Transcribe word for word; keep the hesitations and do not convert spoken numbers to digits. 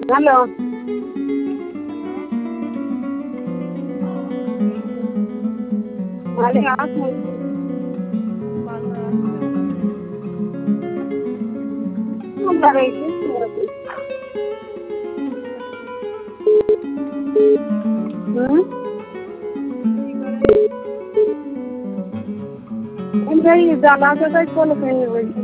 Hello. ভালো আছেন? আমরা এই যে হুম এই জানা তো তাই কোন কেন বলছি